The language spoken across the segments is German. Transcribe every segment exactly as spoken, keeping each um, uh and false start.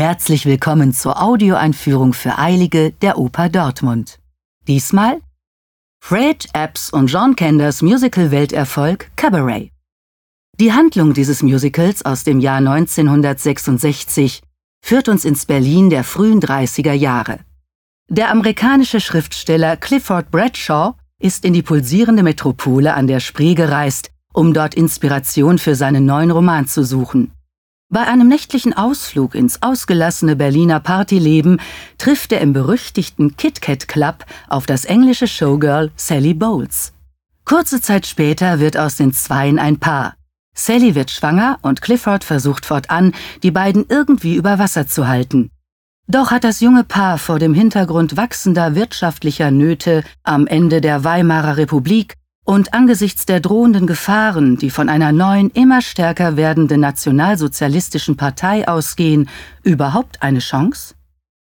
Herzlich willkommen zur Audioeinführung für Eilige der Oper Dortmund. Diesmal Fred Epps und John Kenders Musical-Welterfolg Cabaret. Die Handlung dieses Musicals aus dem Jahr neunzehnhundertsechsundsechzig führt uns ins Berlin der frühen dreißiger Jahre. Der amerikanische Schriftsteller Clifford Bradshaw ist in die pulsierende Metropole an der Spree gereist, um dort Inspiration für seinen neuen Roman zu suchen. Bei einem nächtlichen Ausflug ins ausgelassene Berliner Partyleben trifft er im berüchtigten Kit Kat Club auf das englische Showgirl Sally Bowles. Kurze Zeit später wird aus den Zweien ein Paar. Sally wird schwanger und Clifford versucht fortan, die beiden irgendwie über Wasser zu halten. Doch hat das junge Paar vor dem Hintergrund wachsender wirtschaftlicher Nöte am Ende der Weimarer Republik und angesichts der drohenden Gefahren, die von einer neuen, immer stärker werdenden nationalsozialistischen Partei ausgehen, überhaupt eine Chance?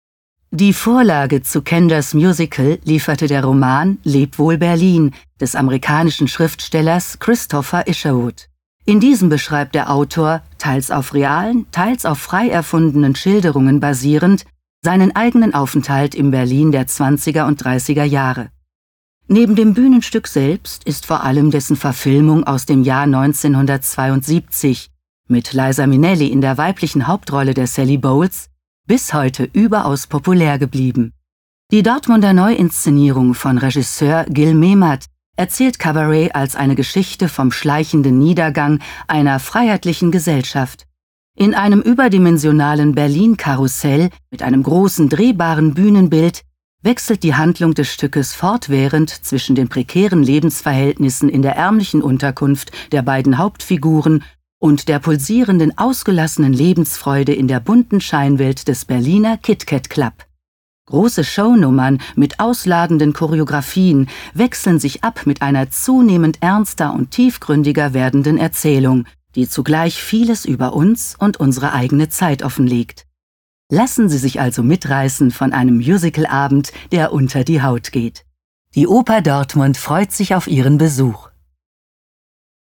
Die Vorlage zu Kenders Musical lieferte der Roman »Leb wohl Berlin« des amerikanischen Schriftstellers Christopher Isherwood. In diesem beschreibt der Autor, teils auf realen, teils auf frei erfundenen Schilderungen basierend, seinen eigenen Aufenthalt im Berlin der zwanziger und dreißiger Jahre. Neben dem Bühnenstück selbst ist vor allem dessen Verfilmung aus dem Jahr neunzehnhundertzweiundsiebzig mit Liza Minnelli in der weiblichen Hauptrolle der Sally Bowles bis heute überaus populär geblieben. Die Dortmunder Neuinszenierung von Regisseur Gil Mehmet erzählt Cabaret als eine Geschichte vom schleichenden Niedergang einer freiheitlichen Gesellschaft. In einem überdimensionalen Berlin-Karussell mit einem großen drehbaren Bühnenbild wechselt die Handlung des Stückes fortwährend zwischen den prekären Lebensverhältnissen in der ärmlichen Unterkunft der beiden Hauptfiguren und der pulsierenden, ausgelassenen Lebensfreude in der bunten Scheinwelt des Berliner Kit Kat Club. Große Shownummern mit ausladenden Choreografien wechseln sich ab mit einer zunehmend ernster und tiefgründiger werdenden Erzählung, die zugleich vieles über uns und unsere eigene Zeit offenlegt. Lassen Sie sich also mitreißen von einem Musicalabend, der unter die Haut geht. Die Oper Dortmund freut sich auf Ihren Besuch.